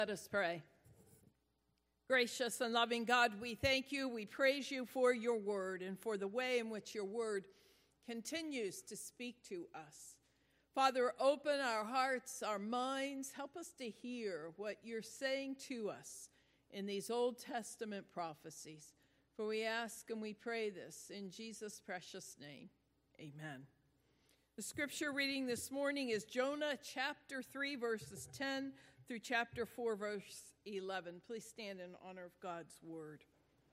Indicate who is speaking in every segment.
Speaker 1: Let us pray. Gracious and loving God, we thank you, we praise you for your word and for the way in which your word continues to speak to us. Father, open our hearts, our minds, help us to hear what you're saying to us in these Old Testament prophecies. For we ask and we pray this in Jesus' precious name. Amen. The scripture reading this morning is Jonah chapter 3, verses 10 through chapter 4, verse 11. Please stand in honor of God's word.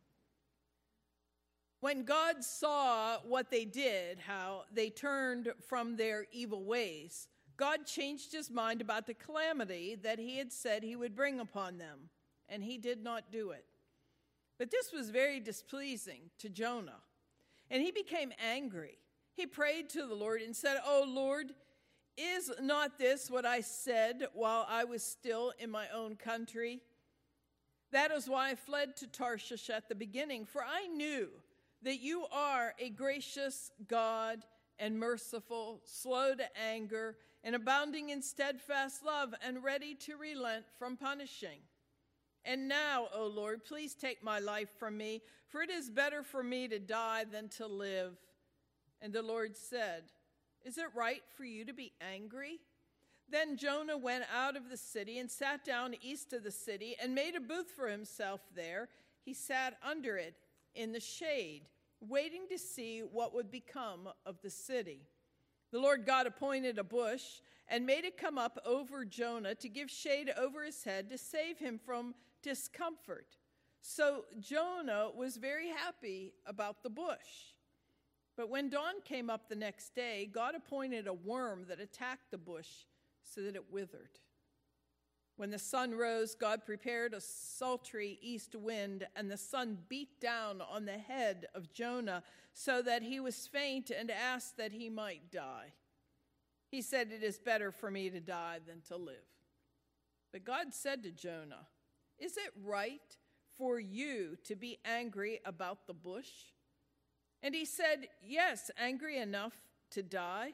Speaker 1: When God saw what they did, how they turned from their evil ways, God changed his mind about the calamity that he had said he would bring upon them, and he did not do it. But this was very displeasing to Jonah, and he became angry. He prayed to the Lord and said, "O Lord, is not this what I said while I was still in my own country? That is why I fled to Tarshish at the beginning, for I knew that you are a gracious God and merciful, slow to anger, and abounding in steadfast love, and ready to relent from punishing. And now, O Lord, please take my life from me, for it is better for me to die than to live." And the Lord said, "Is it right for you to be angry?" Then Jonah went out of the city and sat down east of the city and made a booth for himself there. He sat under it in the shade, waiting to see what would become of the city. The Lord God appointed a bush and made it come up over Jonah to give shade over his head to save him from discomfort. So Jonah was very happy about the bush. But when dawn came up the next day, God appointed a worm that attacked the bush so that it withered. When the sun rose, God prepared a sultry east wind, and the sun beat down on the head of Jonah so that he was faint and asked that he might die. He said, "It is better for me to die than to live." But God said to Jonah, "Is it right for you to be angry about the bush?" And he said, "Yes, angry enough to die."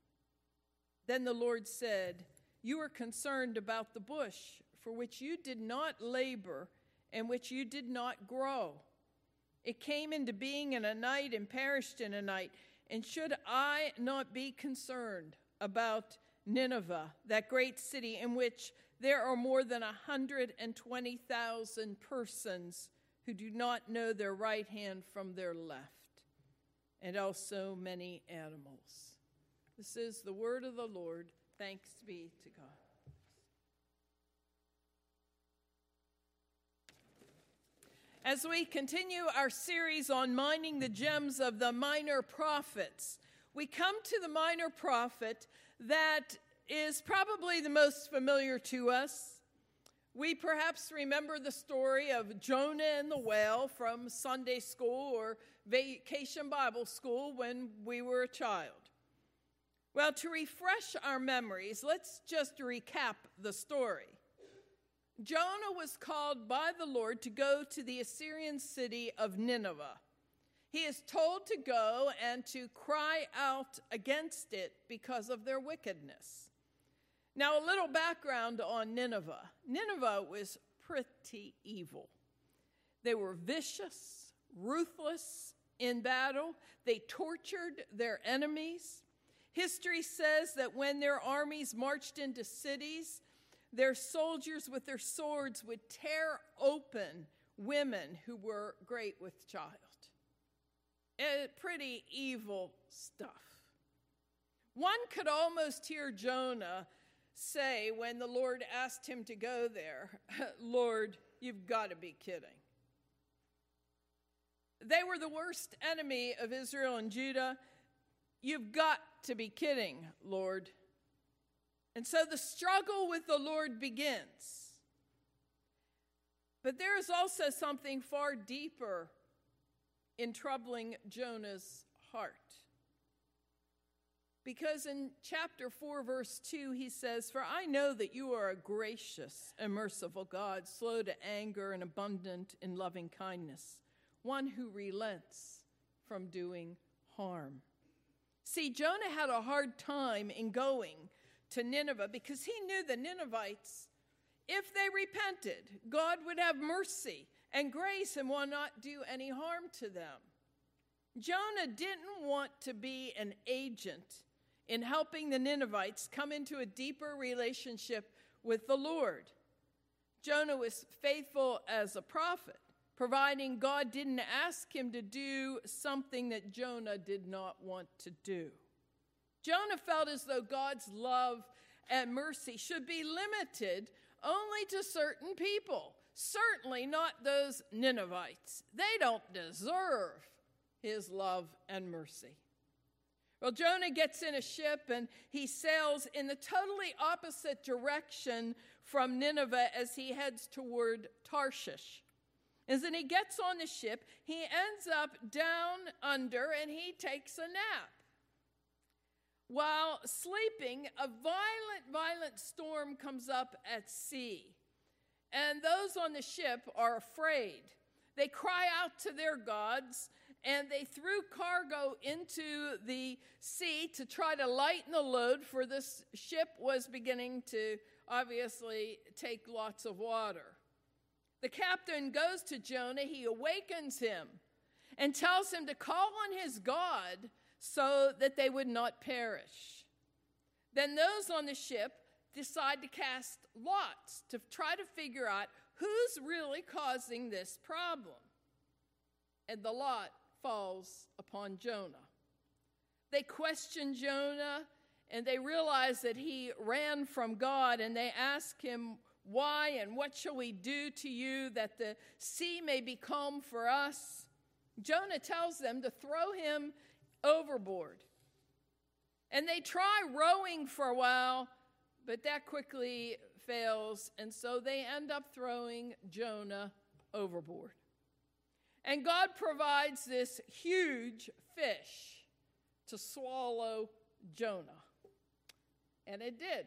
Speaker 1: Then the Lord said, "You are concerned about the bush, for which you did not labor and which you did not grow. It came into being in a night and perished in a night. And should I not be concerned about Nineveh, that great city in which there are more than 120,000 persons who do not know their right hand from their left, and also many animals?" This is the word of the Lord. Thanks be to God. As we continue our series on mining the gems of the minor prophets, we come to the minor prophet that is probably the most familiar to us. We perhaps remember the story of Jonah and the whale from Sunday school or vacation Bible school when we were a child. Well, to refresh our memories, let's just recap the story. Jonah was called by the Lord to go to the Assyrian city of Nineveh. He is told to go and to cry out against it because of their wickedness. Now, a little background on Nineveh. Nineveh was pretty evil. They were vicious, ruthless in battle. They tortured their enemies. History says that when their armies marched into cities, their soldiers with their swords would tear open women who were great with child. Pretty evil stuff. One could almost hear Jonah say when the Lord asked him to go there, "Lord, you've got to be kidding." They were the worst enemy of Israel and Judah. "You've got to be kidding, Lord." And so the struggle with the Lord begins. But there is also something far deeper in troubling Jonah's heart. Because in chapter 4, verse 2, he says, "For I know that you are a gracious and merciful God, slow to anger and abundant in loving kindness, one who relents from doing harm." See, Jonah had a hard time in going to Nineveh because he knew the Ninevites if they repented, God would have mercy and grace and will not do any harm to them. Jonah didn't want to be an agent in helping the Ninevites come into a deeper relationship with the Lord. Jonah was faithful as a prophet, providing God didn't ask him to do something that Jonah did not want to do. Jonah felt as though God's love and mercy should be limited only to certain people, certainly not those Ninevites. They don't deserve his love and mercy. Well, Jonah gets in a ship and he sails in the totally opposite direction from Nineveh as he heads toward Tarshish. As then he gets on the ship, he ends up down under and he takes a nap. While sleeping, a violent storm comes up at sea. And those on the ship are afraid. They cry out to their gods, and they threw cargo into the sea to try to lighten the load, for this ship was beginning to obviously take lots of water. The captain goes to Jonah, he awakens him, and tells him to call on his God so that they would not perish. Then those on the ship decide to cast lots to try to figure out who's really causing this problem. And the lot falls upon Jonah. They question Jonah, and they realize that he ran from God, and they ask him, why and what shall we do to you that the sea may be calm for us? Jonah tells them to throw him overboard. And they try rowing for a while, but that quickly fails, and so they end up throwing Jonah overboard. And God provides this huge fish to swallow Jonah. And it did.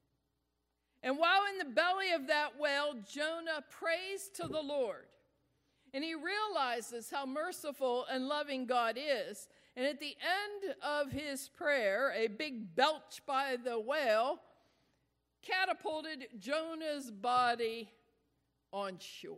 Speaker 1: And while in the belly of that whale, Jonah prays to the Lord. And he realizes how merciful and loving God is. And at the end of his prayer, a big belch by the whale catapulted Jonah's body on shore.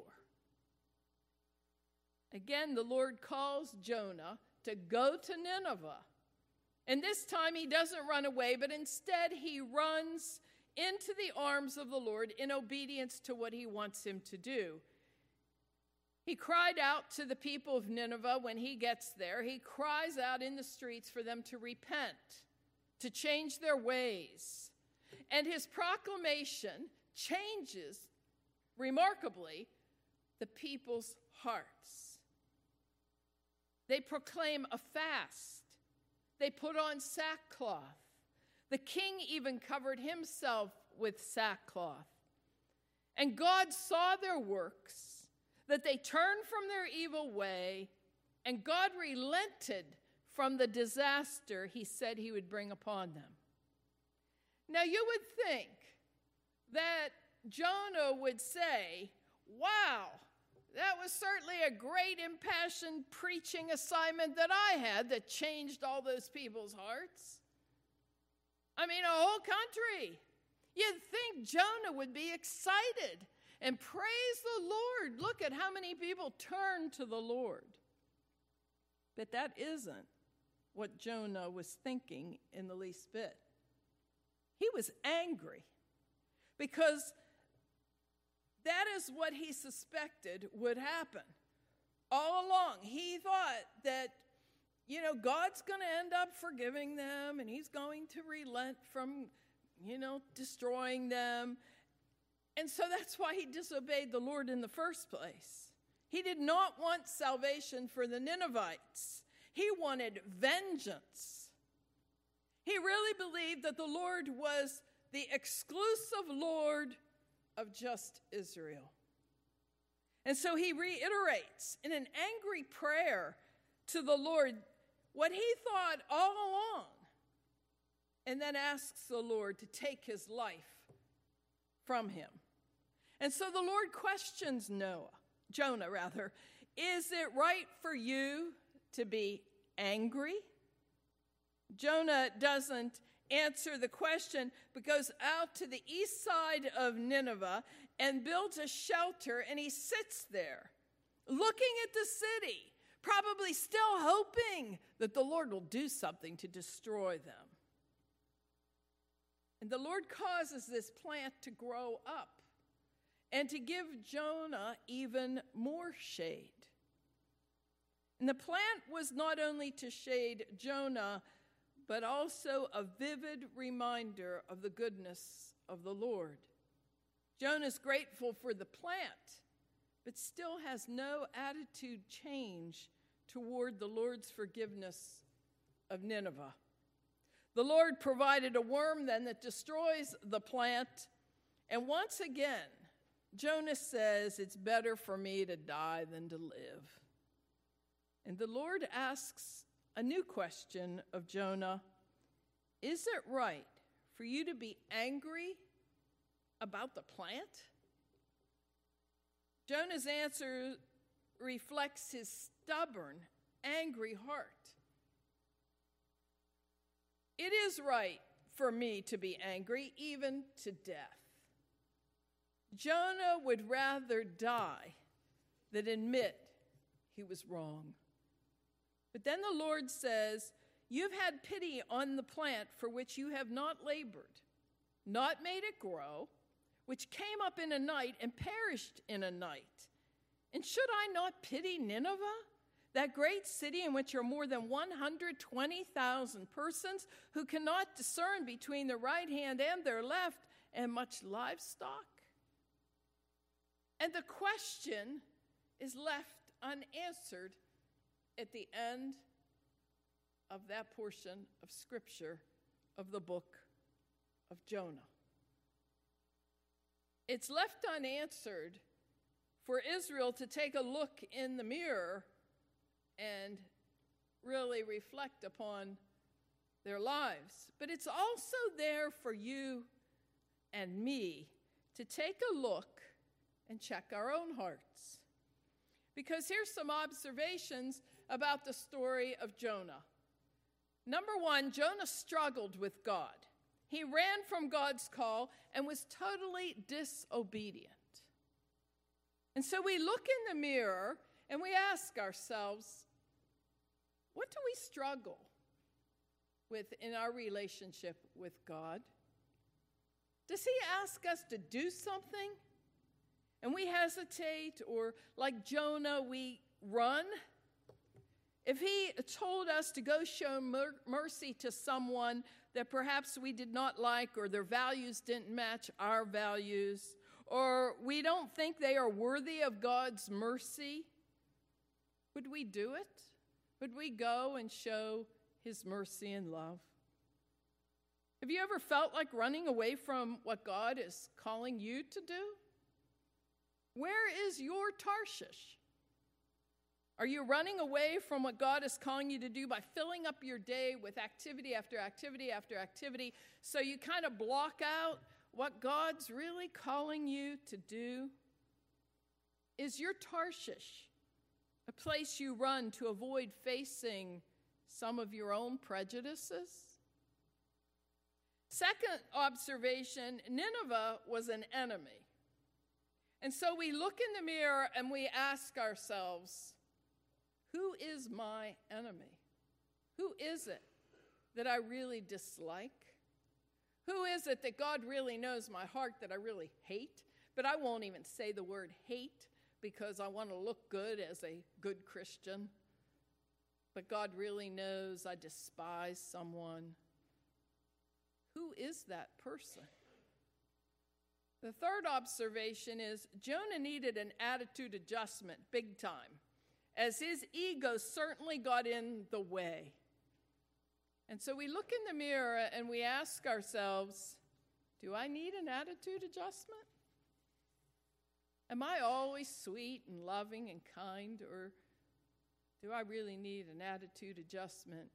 Speaker 1: Again, the Lord calls Jonah to go to Nineveh. And this time he doesn't run away, but instead he runs into the arms of the Lord in obedience to what he wants him to do. He cried out to the people of Nineveh when he gets there. He cries out in the streets for them to repent, to change their ways. And his proclamation changes, remarkably, the people's hearts. They proclaim a fast. They put on sackcloth. The king even covered himself with sackcloth. And God saw their works, that they turned from their evil way, and God relented from the disaster he said he would bring upon them. Now you would think that Jonah would say, wow, that was certainly a great impassioned preaching assignment that I had that changed all those people's hearts. I mean, a whole country. You'd think Jonah would be excited and praise the Lord. Look at how many people turn to the Lord. But that isn't what Jonah was thinking in the least bit. He was angry because that is what he suspected would happen. All along, he thought that, God's going to end up forgiving them, and he's going to relent from, destroying them. And so that's why he disobeyed the Lord in the first place. He did not want salvation for the Ninevites. He wanted vengeance. He really believed that the Lord was the exclusive Lord of just Israel. And so he reiterates in an angry prayer to the Lord what he thought all along, and then asks the Lord to take his life from him. And so the Lord questions Jonah, is it right for you to be angry? Jonah doesn't answer the question, but goes out to the east side of Nineveh and builds a shelter, and he sits there looking at the city, probably still hoping that the Lord will do something to destroy them. And the Lord causes this plant to grow up and to give Jonah even more shade. And the plant was not only to shade Jonah, but also a vivid reminder of the goodness of the Lord. Jonah's grateful for the plant, but still has no attitude change toward the Lord's forgiveness of Nineveh. The Lord provided a worm then that destroys the plant, and once again, Jonah says, "It's better for me to die than to live." And the Lord asks a new question of Jonah. Is it right for you to be angry about the plant? Jonah's answer reflects his stubborn, angry heart. It is right for me to be angry, even to death. Jonah would rather die than admit he was wrong. But then the Lord says, "You've had pity on the plant for which you have not labored, not made it grow, which came up in a night and perished in a night. And should I not pity Nineveh, that great city in which are more than 120,000 persons who cannot discern between their right hand and their left, and much livestock?" And the question is left unanswered at the end of that portion of Scripture of the book of Jonah. It's left unanswered for Israel to take a look in the mirror and really reflect upon their lives. But it's also there for you and me to take a look and check our own hearts. Because here's some observations about the story of Jonah. Number one, Jonah struggled with God. He ran from God's call and was totally disobedient. And so we look in the mirror and we ask ourselves, what do we struggle with in our relationship with God? Does he ask us to do something and we hesitate, or like Jonah, we run? If he told us to go show mercy to someone that perhaps we did not like, or their values didn't match our values, or we don't think they are worthy of God's mercy, would we do it? Would we go and show his mercy and love? Have you ever felt like running away from what God is calling you to do? Where is your Tarshish? Are you running away from what God is calling you to do by filling up your day with activity after activity after activity, so you kind of block out what God's really calling you to do? Is your Tarshish a place you run to avoid facing some of your own prejudices? Second observation, Nineveh was an enemy. And so we look in the mirror and we ask ourselves, who is my enemy? Who is it that I really dislike? Who is it that God really knows my heart that I really hate? But I won't even say the word hate because I want to look good as a good Christian. But God really knows I despise someone. Who is that person? The third observation is Jonah needed an attitude adjustment big time, as his ego certainly got in the way. And so we look in the mirror and we ask ourselves, do I need an attitude adjustment? Am I always sweet and loving and kind, or do I really need an attitude adjustment?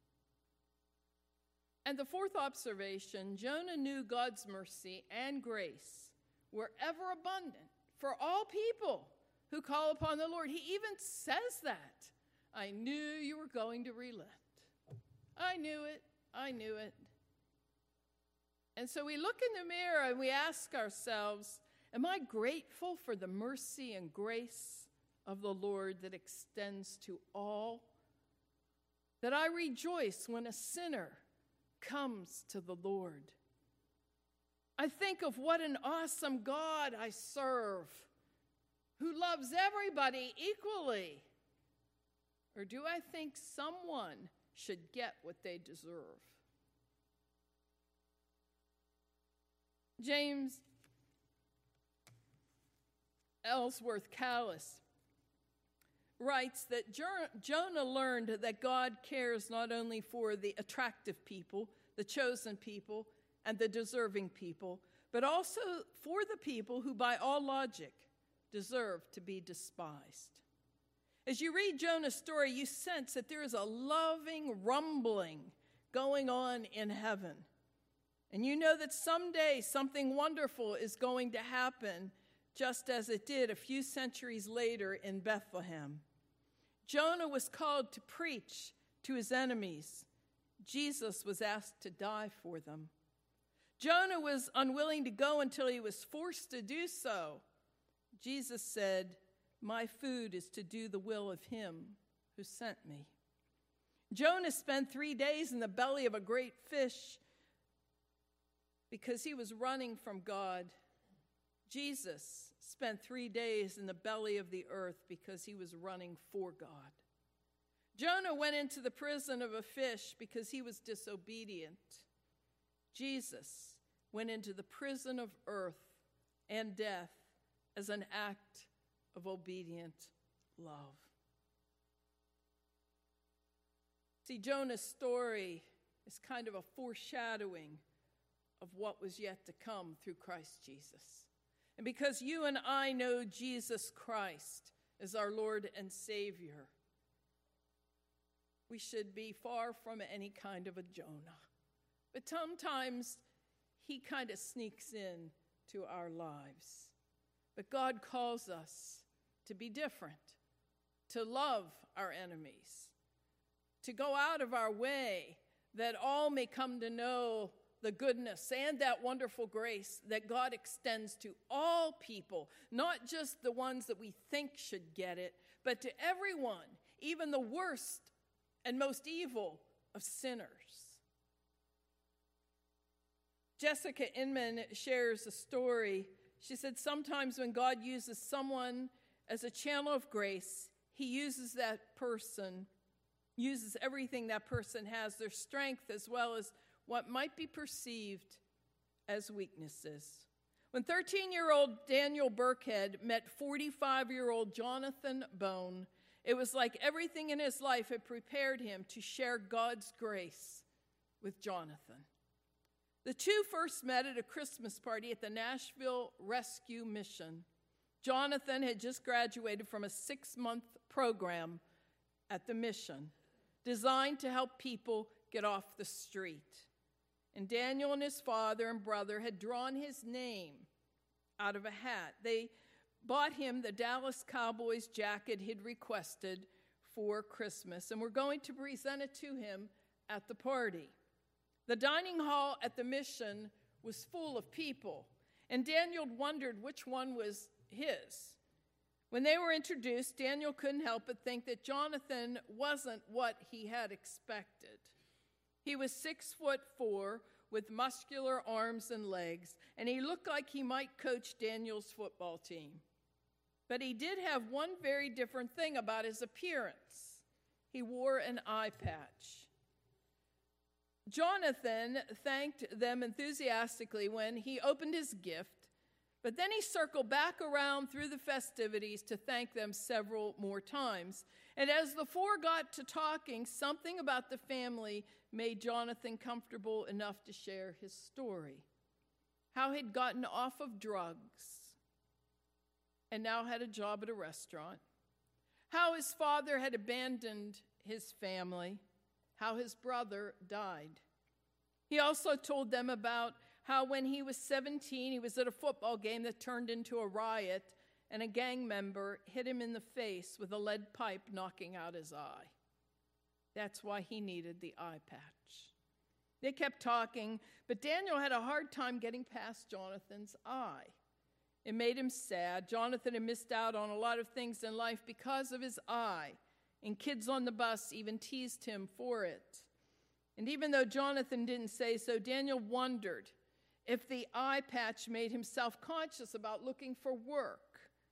Speaker 1: And the fourth observation, Jonah knew God's mercy and grace were ever abundant for all people who call upon the Lord. He even says that. I knew you were going to relent. I knew it. I knew it. And so we look in the mirror and we ask ourselves, Am I grateful for the mercy and grace of the Lord that extends to all? That I rejoice when a sinner comes to the Lord. I think of what an awesome God I serve, who loves everybody equally. Or do I think someone should get what they deserve? James Ellsworth Callis writes that Jonah learned that God cares not only for the attractive people, the chosen people, and the deserving people, but also for the people who by all logic deserve to be despised. As you read Jonah's story, you sense that there is a loving rumbling going on in heaven. And you know that someday something wonderful is going to happen, just as it did a few centuries later in Bethlehem. Jonah was called to preach to his enemies. Jesus was asked to die for them. Jonah was unwilling to go until he was forced to do so. Jesus said, "My food is to do the will of him who sent me." Jonah spent 3 days in the belly of a great fish because he was running from God. Jesus spent 3 days in the belly of the earth because he was running for God. Jonah went into the prison of a fish because he was disobedient. Jesus went into the prison of earth and death as an act of obedient love. See, Jonah's story is kind of a foreshadowing of what was yet to come through Christ Jesus. And because you and I know Jesus Christ as our Lord and Savior, we should be far from any kind of a Jonah. But sometimes he kind of sneaks in to our lives. But God calls us to be different, to love our enemies, to go out of our way that all may come to know the goodness and that wonderful grace that God extends to all people, not just the ones that we think should get it, but to everyone, even the worst and most evil of sinners. Jessica Inman shares a story. She said, sometimes when God uses someone as a channel of grace, he uses everything that person has, their strength as well as what might be perceived as weaknesses. When 13-year-old Daniel Burkhead met 45-year-old Jonathan Bone, it was like everything in his life had prepared him to share God's grace with Jonathan. The two first met at a Christmas party at the Nashville Rescue Mission. Jonathan had just graduated from a 6-month program at the mission designed to help people get off the street. And Daniel and his father and brother had drawn his name out of a hat. They bought him the Dallas Cowboys jacket he'd requested for Christmas and were going to present it to him at the party. The dining hall at the mission was full of people, and Daniel wondered which one was his. When they were introduced, Daniel couldn't help but think that Jonathan wasn't what he had expected. He was 6'4", with muscular arms and legs, and he looked like he might coach Daniel's football team. But he did have one very different thing about his appearance. He wore an eye patch. Jonathan thanked them enthusiastically when he opened his gift, but then he circled back around through the festivities to thank them several more times. And as the four got to talking, something about the family made Jonathan comfortable enough to share his story. How he'd gotten off of drugs and now had a job at a restaurant. How his father had abandoned his family. How his brother died. He also told them about how when he was 17, he was at a football game that turned into a riot, and a gang member hit him in the face with a lead pipe, knocking out his eye. That's why he needed the eye patch. They kept talking, but Daniel had a hard time getting past Jonathan's eye. It made him sad. Jonathan had missed out on a lot of things in life because of his eye, and kids on the bus even teased him for it. And even though Jonathan didn't say so, Daniel wondered if the eye patch made him self-conscious about looking for work.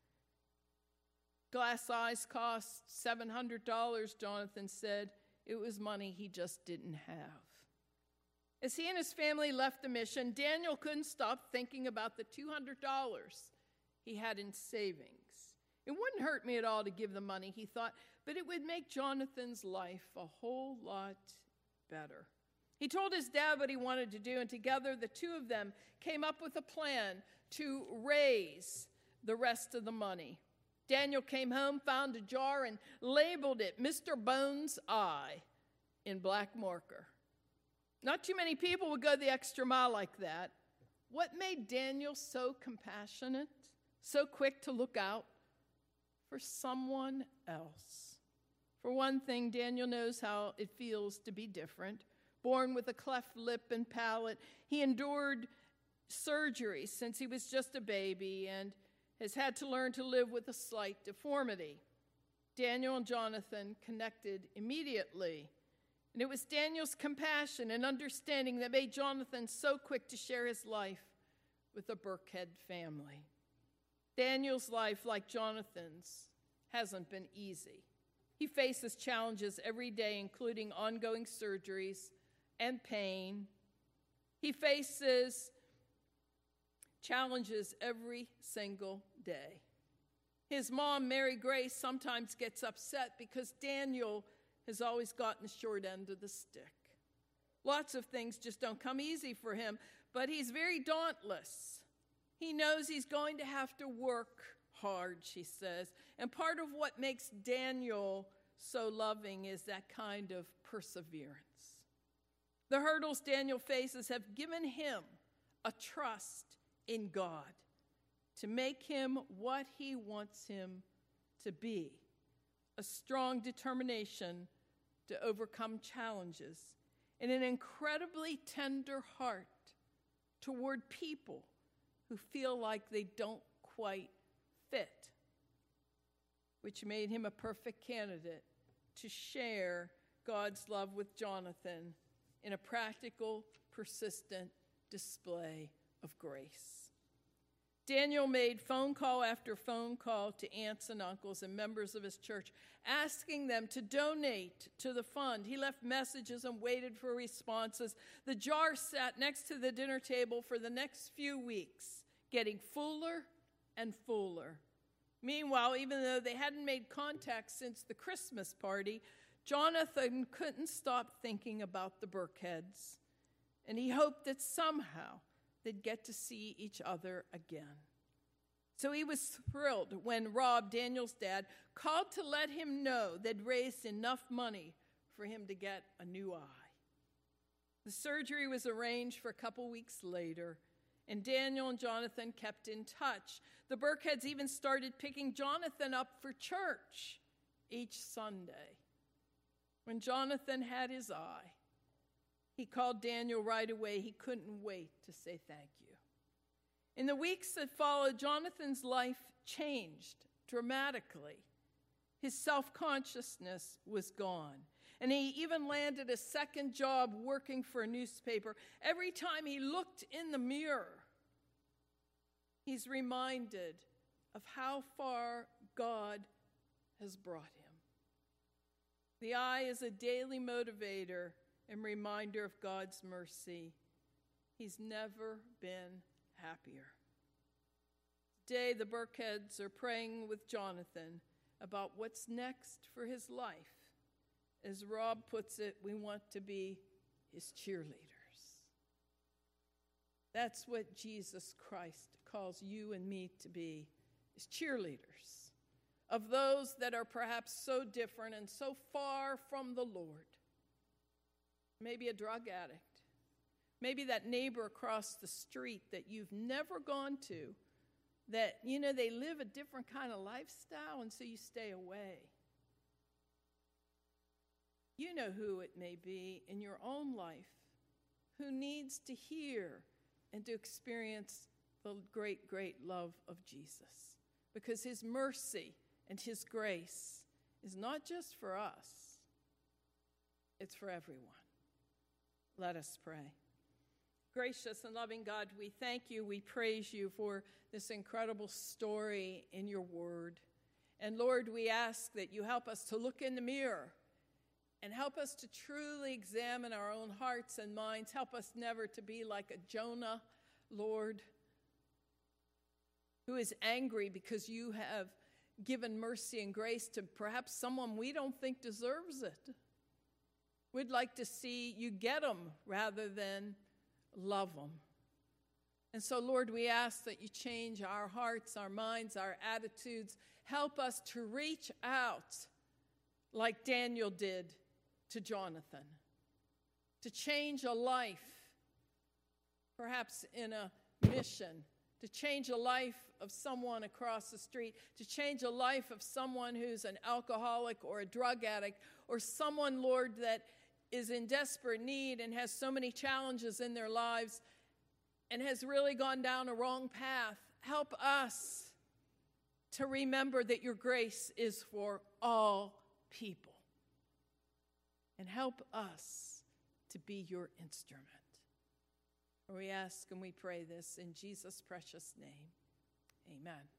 Speaker 1: Glass eyes cost $700, Jonathan said. It was money he just didn't have. As he and his family left the mission, Daniel couldn't stop thinking about the $200 he had in savings. It wouldn't hurt me at all to give the money, he thought, but it would make Jonathan's life a whole lot better. He told his dad what he wanted to do, and together the two of them came up with a plan to raise the rest of the money. Daniel came home, found a jar, and labeled it Mr. Bones' Eye in black marker. Not too many people would go the extra mile like that. What made Daniel so compassionate, so quick to look out for someone else? For one thing, Daniel knows how it feels to be different. Born with a cleft lip and palate, he endured surgery since he was just a baby and has had to learn to live with a slight deformity. Daniel and Jonathan connected immediately. And it was Daniel's compassion and understanding that made Jonathan so quick to share his life with the Burkhead family. Daniel's life, like Jonathan's, hasn't been easy. He faces challenges every day, including ongoing surgeries and pain. He faces challenges every single day. His mom, Mary Grace, sometimes gets upset because Daniel has always gotten the short end of the stick. Lots of things just don't come easy for him, but he's very dauntless. He knows he's going to have to work hard, she says. And part of what makes Daniel so loving is that kind of perseverance. The hurdles Daniel faces have given him a trust in God to make him what he wants him to be, a strong determination to overcome challenges, and an incredibly tender heart toward people who feel like they don't quite fit, which made him a perfect candidate to share God's love with Jonathan in a practical, persistent display of grace. Daniel made phone call after phone call to aunts and uncles and members of his church, asking them to donate to the fund. He left messages and waited for responses. The jar sat next to the dinner table for the next few weeks, getting fuller and fuller. Meanwhile, even though they hadn't made contact since the Christmas party, Jonathan couldn't stop thinking about the Burkheads, and he hoped that somehow they'd get to see each other again. So he was thrilled when Rob, Daniel's dad, called to let him know they'd raised enough money for him to get a new eye. The surgery was arranged for a couple weeks later, and Daniel and Jonathan kept in touch. The Burkheads even started picking Jonathan up for church each Sunday. When Jonathan had his eye, he called Daniel right away. He couldn't wait to say thank you. In the weeks that followed, Jonathan's life changed dramatically. His self-consciousness was gone, and he even landed a second job working for a newspaper. Every time he looked in the mirror, he's reminded of how far God has brought him. The eye is a daily motivator and reminder of God's mercy. He's never been happier. Today, the Burkheads are praying with Jonathan about what's next for his life. As Rob puts it, we want to be his cheerleaders. That's what Jesus Christ calls you and me to be, his cheerleaders of those that are perhaps so different and so far from the Lord. Maybe a drug addict. Maybe that neighbor across the street that you've never gone to, that, they live a different kind of lifestyle, and so you stay away. You know who it may be in your own life who needs to hear and to experience the great, great love of Jesus, because his mercy and his grace is not just for us, it's for everyone. Let us pray. Gracious and loving God, we thank you, we praise you for this incredible story in your word. And Lord, we ask that you help us to look in the mirror and help us to truly examine our own hearts and minds. Help us never to be like a Jonah, Lord, who is angry because you have given mercy and grace to perhaps someone we don't think deserves it. We'd like to see you get them rather than love them. And so, Lord, we ask that you change our hearts, our minds, our attitudes. Help us to reach out like Daniel did to Jonathan, to change a life, perhaps in a mission, to change a life of someone across the street, to change a life of someone who's an alcoholic or a drug addict, or someone, Lord, that is in desperate need and has so many challenges in their lives and has really gone down a wrong path. Help us to remember that your grace is for all people. And help us to be your instrument. We ask and we pray this in Jesus' precious name. Amen.